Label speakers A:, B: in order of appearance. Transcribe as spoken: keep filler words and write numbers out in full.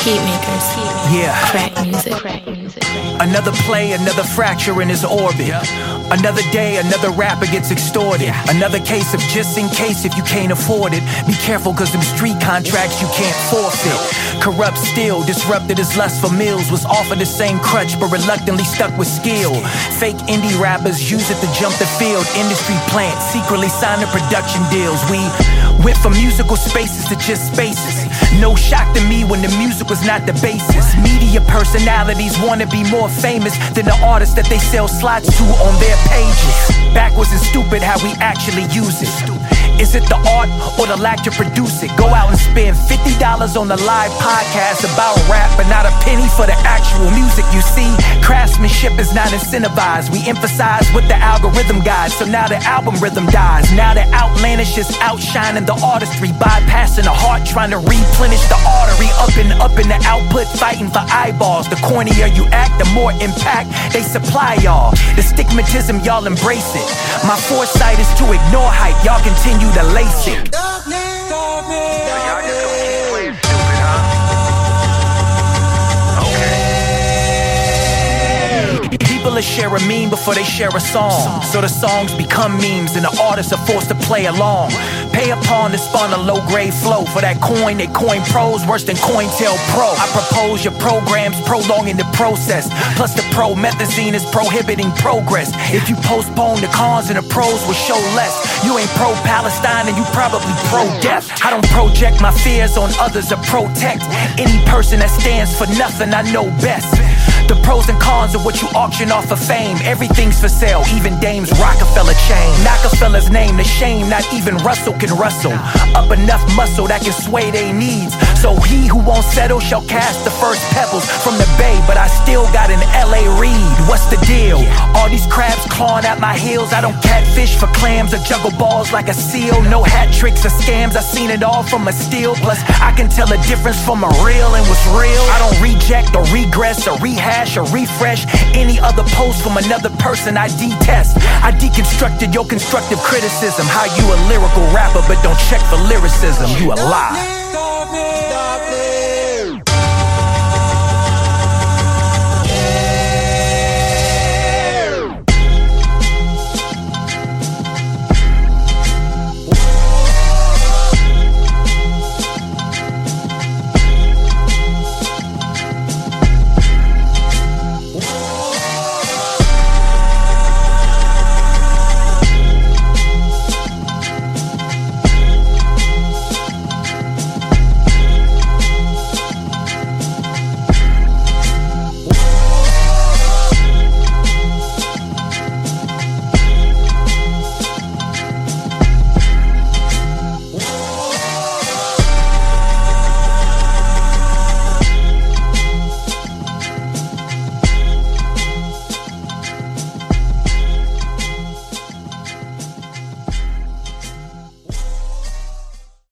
A: Heat makers.
B: Yeah.
A: Crack music. Crack music.
B: Another play, another fracture in his orbit. Another day, another rapper gets extorted. Another case of just in case if you can't afford it. Be careful cause them street contracts you can't forfeit. Corrupt still, disrupted his lust for meals. Was offered the same crutch but reluctantly stuck with skill. Fake indie rappers use it to jump the field. Industry plants secretly signing production deals. We went from musical spaces to just spaces. No shock to me when the music was not the basis. Media personalities wanna be more famous than the artists that they sell slots to on their pages. Backwards and stupid how we actually use it. Is it the art or the lack to produce it? Go out and spend fifty dollars on a live podcast about rap, but not a penny for the actual music. You see, craftsmanship is not incentivized. We emphasize what the algorithm guides. So now the album rhythm dies. Now the outlandish is outshining the artistry, bypassing the heart, trying to replenish the artery. Up and up in the output, fighting for eyeballs. The cornier you act, the more impact they supply y'all. The stigmatism, y'all embrace it. My foresight is to ignore hype. Y'all continue to lace it.
C: Darkness, darkness, so y'all just gonna keep playing stupid, huh?
B: People will share a meme before they share a song. So the songs become memes and the artists are forced to play along. Pay upon to spawn a low-grade flow. For that coin, they coin pros worse than COINTELPRO. I propose your programs prolonging the process. Plus the promethazine is prohibiting progress. If you postpone the cons and the pros will show less. You ain't pro-Palestine and you probably pro-death. I don't project my fears on others or protect any person that stands for nothing. I know best. The pros and cons of what you auction off for fame. Everything's for sale, even Dame's Rockefeller chain. Rockefeller's name, the shame, not even Russell can rustle up enough muscle that can sway their needs. So he who won't settle shall cast the first pebbles from the bay. But I still got an L A Reid, what's the deal? All these crabs clawing at my heels. I don't catfish for clams or juggle balls like a seal. No hat tricks or scams, I seen it all from a steal. Plus I can tell a difference from a real and what's real. I don't reject or regress or rehash or refresh any other post from another person I detest. I deconstructed your constructive criticism. How you a lyrical rapper but don't check for lyricism. You a lie.